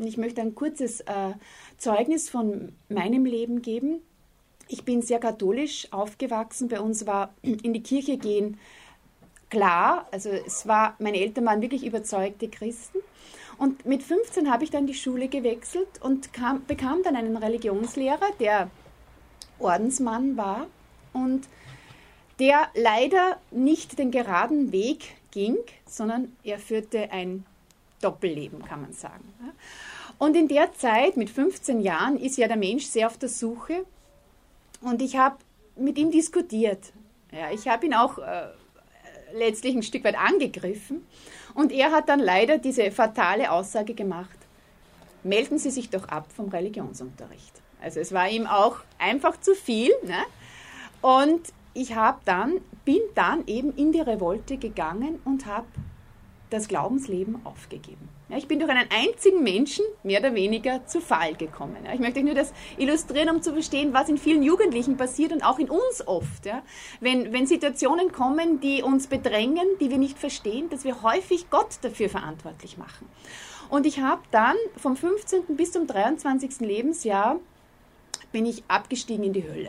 Und ich möchte ein kurzes Zeugnis von meinem Leben geben. Ich bin sehr katholisch aufgewachsen. Bei uns war in die Kirche gehen klar. Also meine Eltern waren wirklich überzeugte Christen. Und mit 15 habe ich dann die Schule gewechselt und bekam dann einen Religionslehrer, der Ordensmann war und der leider nicht den geraden Weg ging, sondern er führte ein Doppelleben, kann man sagen. Und in der Zeit, mit 15 Jahren, ist ja der Mensch sehr auf der Suche und ich habe mit ihm diskutiert. Ja, ich habe ihn auch letztlich ein Stück weit angegriffen und er hat dann leider diese fatale Aussage gemacht: Melden Sie sich doch ab vom Religionsunterricht. Also es war ihm auch einfach zu viel, ne? Und ich bin dann eben in die Revolte gegangen und habe das Glaubensleben aufgegeben. Ja, ich bin durch einen einzigen Menschen mehr oder weniger zu Fall gekommen. Ja, ich möchte euch nur das illustrieren, um zu verstehen, was in vielen Jugendlichen passiert und auch in uns oft. Ja. Wenn Situationen kommen, die uns bedrängen, die wir nicht verstehen, dass wir häufig Gott dafür verantwortlich machen. Und ich habe dann vom 15. bis zum 23. Lebensjahr bin ich abgestiegen in die Hölle.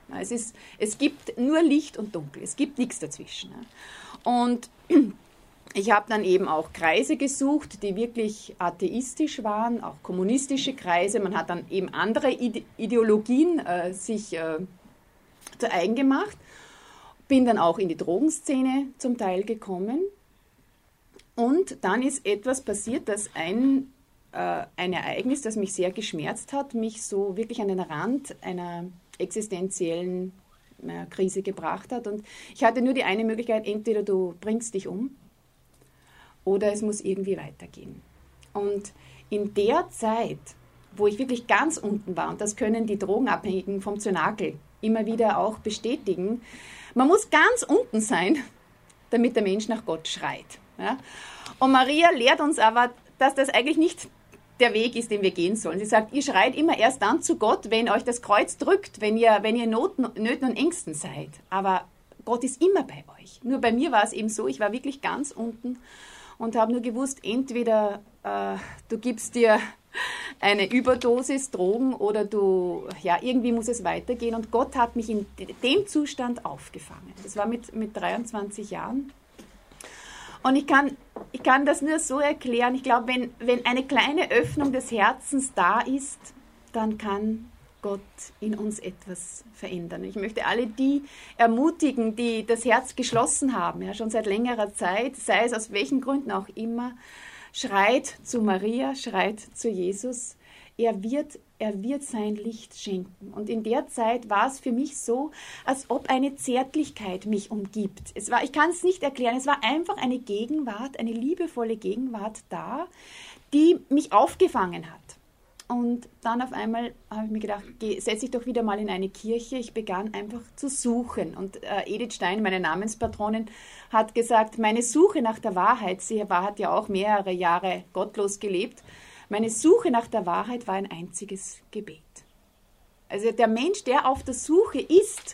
Es gibt nur Licht und Dunkel, es gibt nichts dazwischen. Und ich habe dann eben auch Kreise gesucht, die wirklich atheistisch waren, auch kommunistische Kreise. Man hat dann eben andere Ideologien sich zu eigen gemacht. Bin dann auch in die Drogenszene zum Teil gekommen. Und dann ist etwas passiert, dass ein Ereignis, das mich sehr geschmerzt hat, mich so wirklich an den Rand einer existenziellen Krise gebracht hat. Und ich hatte nur die eine Möglichkeit: entweder du bringst dich um oder es muss irgendwie weitergehen. Und in der Zeit, wo ich wirklich ganz unten war, und das können die Drogenabhängigen vom Zynakel immer wieder auch bestätigen, man muss ganz unten sein, damit der Mensch nach Gott schreit. Ja? Und Maria lehrt uns aber, dass das eigentlich nicht der Weg ist, den wir gehen sollen. Sie sagt, ihr schreit immer erst dann zu Gott, wenn euch das Kreuz drückt, wenn ihr Nöten und Ängsten seid. Aber Gott ist immer bei euch. Nur bei mir war es eben so, ich war wirklich ganz unten und habe nur gewusst, entweder du gibst dir eine Überdosis Drogen oder irgendwie muss es weitergehen. Und Gott hat mich in dem Zustand aufgefangen. Das war mit 23 Jahren. Und ich kann das nur so erklären. Ich glaube, wenn eine kleine Öffnung des Herzens da ist, dann kann Gott in uns etwas verändern. Ich möchte alle die ermutigen, die das Herz geschlossen haben, ja, schon seit längerer Zeit, sei es aus welchen Gründen auch immer, schreit zu Maria, schreit zu Jesus. Er wird sein Licht schenken. Und in der Zeit war es für mich so, als ob eine Zärtlichkeit mich umgibt. Ich kann es nicht erklären, es war einfach eine Gegenwart, eine liebevolle Gegenwart da, die mich aufgefangen hat. Und dann auf einmal habe ich mir gedacht, setz dich doch wieder mal in eine Kirche. Ich begann einfach zu suchen. Und Edith Stein, meine Namenspatronin, hat gesagt, meine Suche nach der Wahrheit, sie hat ja auch mehrere Jahre gottlos gelebt, meine Suche nach der Wahrheit war ein einziges Gebet. Also der Mensch, der auf der Suche ist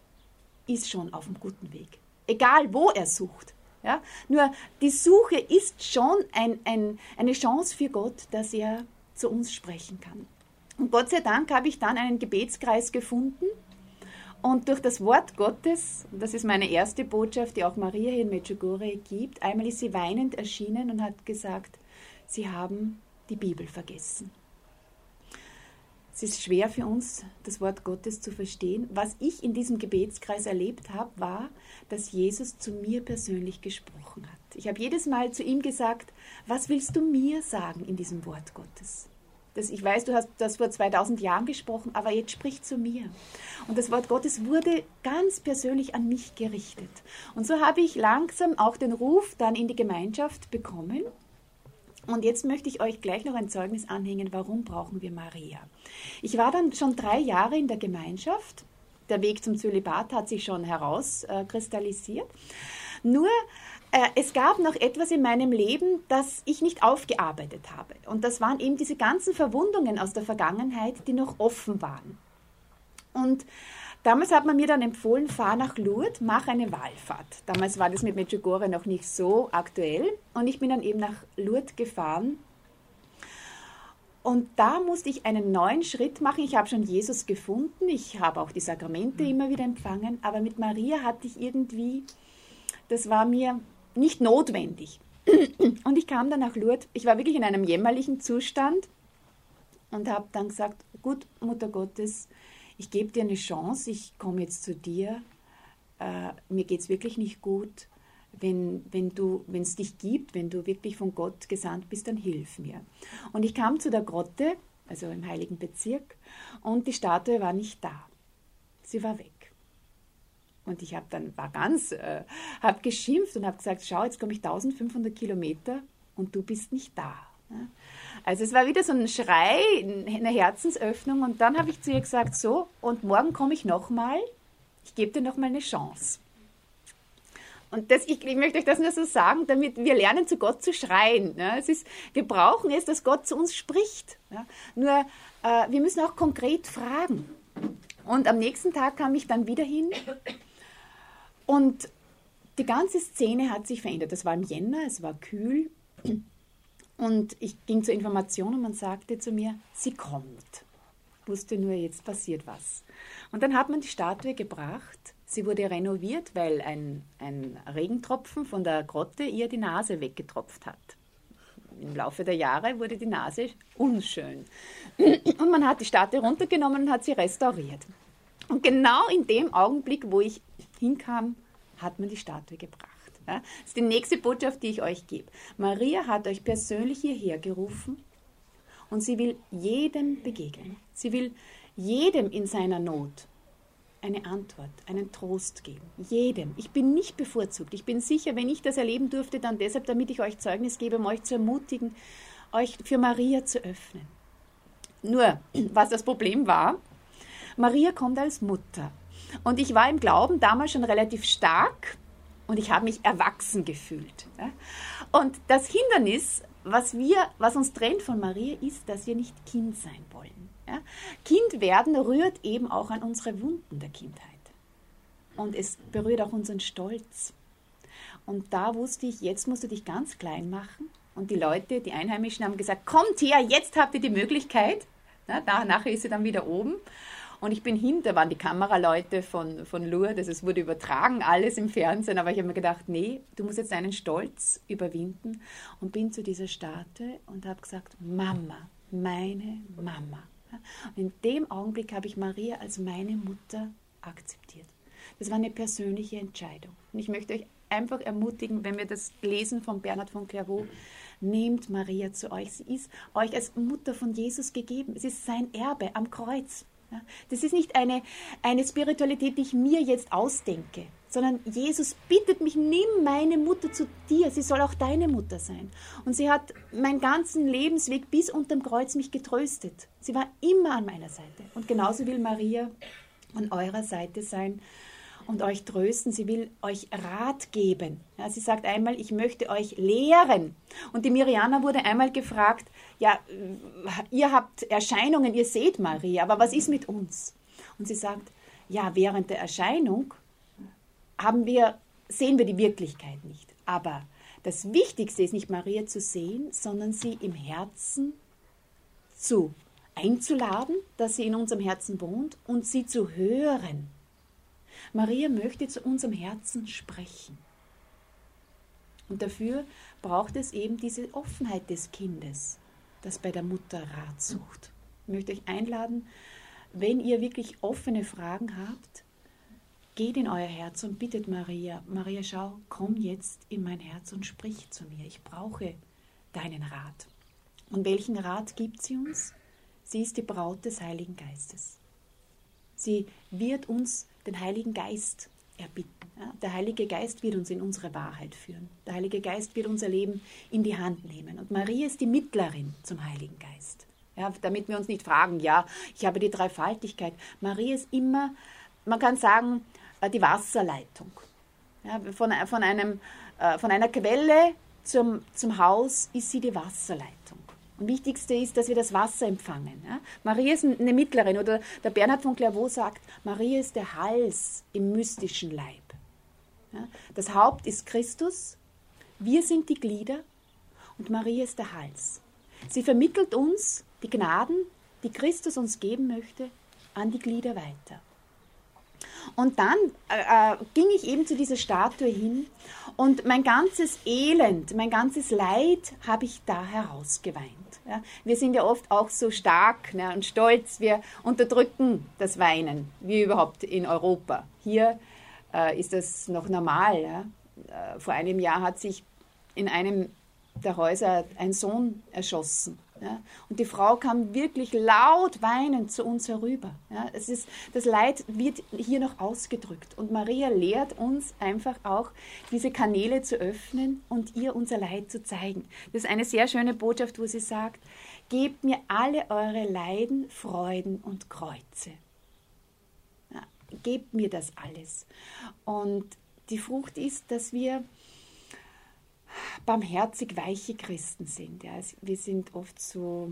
schon auf einem guten Weg. Egal, wo er sucht. Ja? Nur die Suche ist schon eine Chance für Gott, dass er zu uns sprechen kann. Und Gott sei Dank habe ich dann einen Gebetskreis gefunden. Und durch das Wort Gottes, das ist meine erste Botschaft, die auch Maria hier in Medjugorje gibt, einmal ist sie weinend erschienen und hat gesagt, sie haben die Bibel vergessen. Es ist schwer für uns, das Wort Gottes zu verstehen. Was ich in diesem Gebetskreis erlebt habe, war, dass Jesus zu mir persönlich gesprochen hat. Ich habe jedes Mal zu ihm gesagt, was willst du mir sagen in diesem Wort Gottes? Ich weiß, du hast das vor 2000 Jahren gesprochen, aber jetzt sprich zu mir. Und das Wort Gottes wurde ganz persönlich an mich gerichtet. Und so habe ich langsam auch den Ruf dann in die Gemeinschaft bekommen. Und jetzt möchte ich euch gleich noch ein Zeugnis anhängen, warum brauchen wir Maria. Ich war dann schon 3 Jahre in der Gemeinschaft. Der Weg zum Zölibat hat sich schon herauskristallisiert. Nur es gab noch etwas in meinem Leben, das ich nicht aufgearbeitet habe. Und das waren eben diese ganzen Verwundungen aus der Vergangenheit, die noch offen waren. Und damals hat man mir dann empfohlen, fahr nach Lourdes, mach eine Wallfahrt. Damals war das mit Medjugorje noch nicht so aktuell. Und ich bin dann eben nach Lourdes gefahren. Und da musste ich einen neuen Schritt machen. Ich habe schon Jesus gefunden, ich habe auch die Sakramente immer wieder empfangen, aber mit Maria hatte ich irgendwie, das war mir nicht notwendig. Und ich kam dann nach Lourdes, ich war wirklich in einem jämmerlichen Zustand und habe dann gesagt, gut, Mutter Gottes, ich gebe dir eine Chance, ich komme jetzt zu dir, mir geht es wirklich nicht gut. Wenn es dich gibt, wenn du wirklich von Gott gesandt bist, dann hilf mir. Und ich kam zu der Grotte, also im Heiligen Bezirk, und die Statue war nicht da. Sie war weg. Und ich habe geschimpft und habe gesagt, schau, jetzt komme ich 1500 Kilometer und du bist nicht da. Also es war wieder so ein Schrei, eine Herzensöffnung, und dann habe ich zu ihr gesagt, so, und morgen komme ich nochmal, ich gebe dir nochmal eine Chance. Und ich möchte euch das nur so sagen, damit wir lernen, zu Gott zu schreien. Ja, wir brauchen es, dass Gott zu uns spricht. Ja, nur wir müssen auch konkret fragen. Und am nächsten Tag kam ich dann wieder hin und die ganze Szene hat sich verändert. Das war im Jänner, es war kühl und ich ging zur Information und man sagte zu mir, sie kommt. Ich wusste nur, jetzt passiert was. Und dann hat man die Statue gebracht. Sie wurde renoviert, weil ein Regentropfen von der Grotte ihr die Nase weggetropft hat. Im Laufe der Jahre wurde die Nase unschön. Und man hat die Statue runtergenommen und hat sie restauriert. Und genau in dem Augenblick, wo ich hinkam, hat man die Statue gebracht. Das ist die nächste Botschaft, die ich euch gebe. Maria hat euch persönlich hierher gerufen und sie will jedem begegnen. Sie will jedem in seiner Not eine Antwort, einen Trost geben. Jedem. Ich bin nicht bevorzugt. Ich bin sicher, wenn ich das erleben durfte, dann deshalb, damit ich euch Zeugnis gebe, um euch zu ermutigen, euch für Maria zu öffnen. Nur, was das Problem war, Maria kommt als Mutter. Und ich war im Glauben damals schon relativ stark und ich habe mich erwachsen gefühlt. Und das Hindernis, was uns trennt von Maria, ist, dass wir nicht Kind sein wollen. Ja? Kind werden rührt eben auch an unsere Wunden der Kindheit. Und es berührt auch unseren Stolz. Und da wusste ich, jetzt musst du dich ganz klein machen. Und die Leute, die Einheimischen haben gesagt, kommt her, jetzt habt ihr die Möglichkeit. Ja, nachher ist sie dann wieder oben. Und ich bin hin, da waren die Kameraleute von Lourdes, es wurde übertragen, alles im Fernsehen. Aber ich habe mir gedacht, nee, du musst jetzt deinen Stolz überwinden. Und bin zu dieser Statue und habe gesagt, Mama, meine Mama. Und in dem Augenblick habe ich Maria als meine Mutter akzeptiert. Das war eine persönliche Entscheidung. Und ich möchte euch einfach ermutigen, wenn wir das lesen von Bernhard von Clairvaux, nehmt Maria zu euch. Sie ist euch als Mutter von Jesus gegeben. Es ist sein Erbe am Kreuz. Das ist nicht eine Spiritualität, die ich mir jetzt ausdenke, sondern Jesus bittet mich, nimm meine Mutter zu dir, sie soll auch deine Mutter sein. Und sie hat meinen ganzen Lebensweg bis unterm Kreuz mich getröstet. Sie war immer an meiner Seite. Und genauso will Maria an eurer Seite sein und euch trösten. Sie will euch Rat geben. Ja, sie sagt einmal, ich möchte euch lehren. Und die Mirjana wurde einmal gefragt, ja, ihr habt Erscheinungen, ihr seht Maria, aber was ist mit uns? Und sie sagt, ja, während der Erscheinung sehen wir die Wirklichkeit nicht. Aber das Wichtigste ist nicht Maria zu sehen, sondern sie im Herzen einzuladen, dass sie in unserem Herzen wohnt und sie zu hören. Maria möchte zu unserem Herzen sprechen. Und dafür braucht es eben diese Offenheit des Kindes, das bei der Mutter Rat sucht. Ich möchte euch einladen, wenn ihr wirklich offene Fragen habt, geht in euer Herz und bittet Maria, Maria, schau, komm jetzt in mein Herz und sprich zu mir. Ich brauche deinen Rat. Und welchen Rat gibt sie uns? Sie ist die Braut des Heiligen Geistes. Sie wird uns den Heiligen Geist erbitten. Ja, der Heilige Geist wird uns in unsere Wahrheit führen. Der Heilige Geist wird unser Leben in die Hand nehmen. Und Maria ist die Mittlerin zum Heiligen Geist. Ja, damit wir uns nicht fragen, ja, ich habe die Dreifaltigkeit. Maria ist immer, man kann sagen, die Wasserleitung. Ja, von einer Quelle zum Haus ist sie die Wasserleitung. Und wichtigste ist, dass wir das Wasser empfangen. Ja? Maria ist eine Mittlerin, oder der Bernhard von Clairvaux sagt, Maria ist der Hals im mystischen Leib. Ja? Das Haupt ist Christus, wir sind die Glieder und Maria ist der Hals. Sie vermittelt uns die Gnaden, die Christus uns geben möchte, an die Glieder weiter. Und dann ging ich eben zu dieser Statue hin und mein ganzes Elend, mein ganzes Leid habe ich da herausgeweint. Ja. Wir sind ja oft auch so stark, ne, und stolz, wir unterdrücken das Weinen, wie überhaupt in Europa. Hier ist das noch normal. Ja. Vor einem Jahr hat sich in einem der Häuser ein Sohn erschossen. Ja, und die Frau kam wirklich laut weinend zu uns herüber. Ja, das Leid wird hier noch ausgedrückt. Und Maria lehrt uns einfach auch, diese Kanäle zu öffnen und ihr unser Leid zu zeigen. Das ist eine sehr schöne Botschaft, wo sie sagt, gebt mir alle eure Leiden, Freuden und Kreuze. Ja, gebt mir das alles. Und die Frucht ist, dass wir barmherzig weiche Christen sind. Ja. Wir sind oft so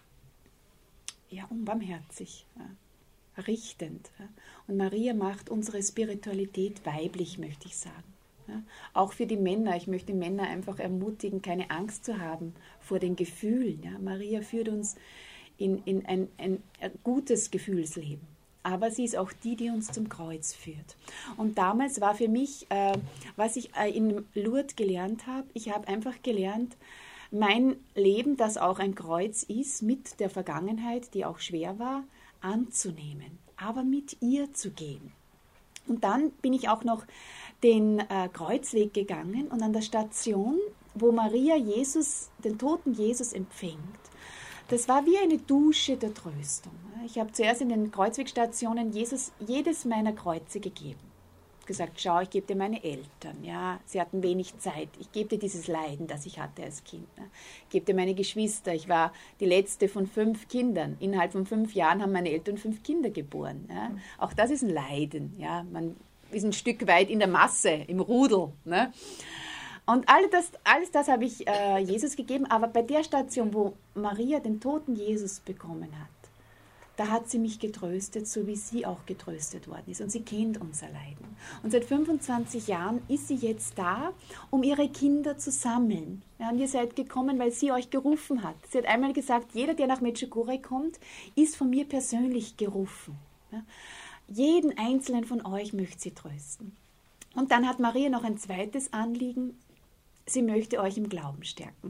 unbarmherzig, ja, richtend. Ja. Und Maria macht unsere Spiritualität weiblich, möchte ich sagen. Ja. Auch für die Männer. Ich möchte Männer einfach ermutigen, keine Angst zu haben vor den Gefühlen. Ja. Maria führt uns in ein gutes Gefühlsleben. Aber sie ist auch die uns zum Kreuz führt. Und damals war für mich, was ich in Lourdes gelernt habe, ich habe einfach gelernt, mein Leben, das auch ein Kreuz ist, mit der Vergangenheit, die auch schwer war, anzunehmen, aber mit ihr zu gehen. Und dann bin ich auch noch den Kreuzweg gegangen und an der Station, wo Maria den toten Jesus empfängt, das war wie eine Dusche der Tröstung. Ich habe zuerst in den Kreuzwegstationen Jesus jedes meiner Kreuze gegeben. Gesagt, schau, ich gebe dir meine Eltern. Ja, sie hatten wenig Zeit. Ich gebe dir dieses Leiden, das ich hatte als Kind. Ich gebe dir meine Geschwister. Ich war die letzte von 5 Kindern. Innerhalb von 5 Jahren haben meine Eltern 5 Kinder geboren. Ja. Auch das ist ein Leiden. Ja. Man ist ein Stück weit in der Masse, im Rudel. Ne. Und alles das habe ich Jesus gegeben, aber bei der Station, wo Maria den toten Jesus bekommen hat, da hat sie mich getröstet, so wie sie auch getröstet worden ist. Und sie kennt unser Leiden. Und seit 25 Jahren ist sie jetzt da, um ihre Kinder zu sammeln. Ja, und ihr seid gekommen, weil sie euch gerufen hat. Sie hat einmal gesagt, jeder, der nach Medjugorje kommt, ist von mir persönlich gerufen. Ja, jeden einzelnen von euch möchte sie trösten. Und dann hat Maria noch ein zweites Anliegen. Sie möchte euch im Glauben stärken.